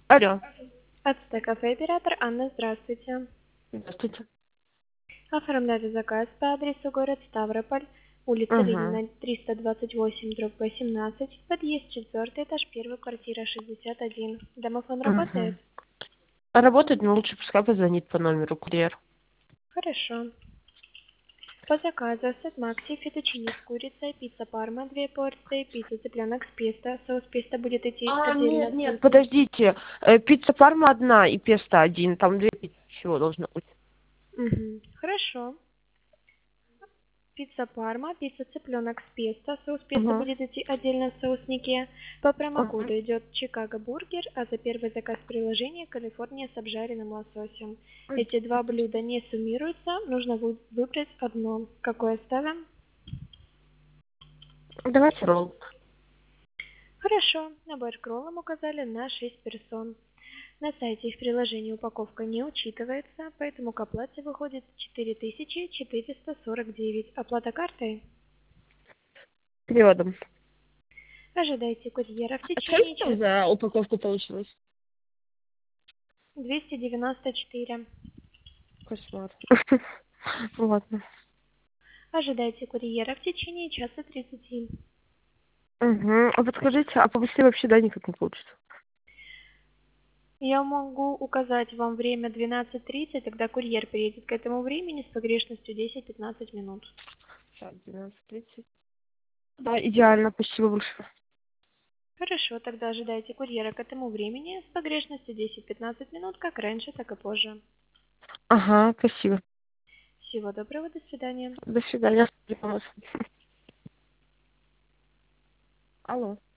Алло. АЦТ кафе оператор Анна, здравствуйте. Здравствуйте. Оформляю заказ по адресу город Ставрополь, улица Угу. Ленина, 328/18, подъезд 4, этаж 1, квартира 61. Домофон работает? Угу. Работать, но лучше пускай позвонит по номеру курьер. Хорошо. По заказу сет Макси, фетучини с курицей, пицца Парма 2 порции, пицца цыпленок с песто. Соус песто будет идти отдельно Нет, от нет, соусника. подождите. Пицца Парма одна и песто один. Там две пиццы всего должно быть. Угу. Хорошо. Пицца Парма, пицца цыпленок с песто. Соус песто Угу. будет идти отдельно в соусники. По Угу. промокоду идет Чикаго бургер, а за первый заказ приложения Калифорния с обжаренным лососем. Эти два блюда не суммируются, нужно выбрать одно. Какое ставим? Давайте ролл. Хорошо, набор к роллам указали на 6 персон. На сайте их приложения упаковка не учитывается, поэтому к оплате выходит 4449. Оплата картой? Переводом. Ожидайте курьера в А сколько течение там часа. за упаковку получилось? 294. Кошмар. Ладно. Ожидайте курьера в течение часа 30. Угу. А подскажите, а побыстрее вообще, да, никак не получится? Я могу указать вам время 12:30, тогда курьер приедет к этому времени с погрешностью 10-15 минут. Так, 12:30. Да, идеально, спасибо большое. Хорошо, тогда ожидайте курьера к этому времени с погрешностью 10-15 минут, как раньше, так и позже. Ага, спасибо. Всего доброго, до свидания. До свидания. Алло.